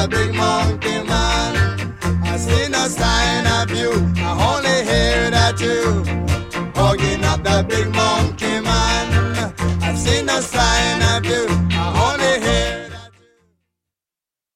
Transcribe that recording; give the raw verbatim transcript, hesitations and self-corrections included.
big monkey man. I see no sign of you, I only hear that you hugging up the big monkey man. I see no sign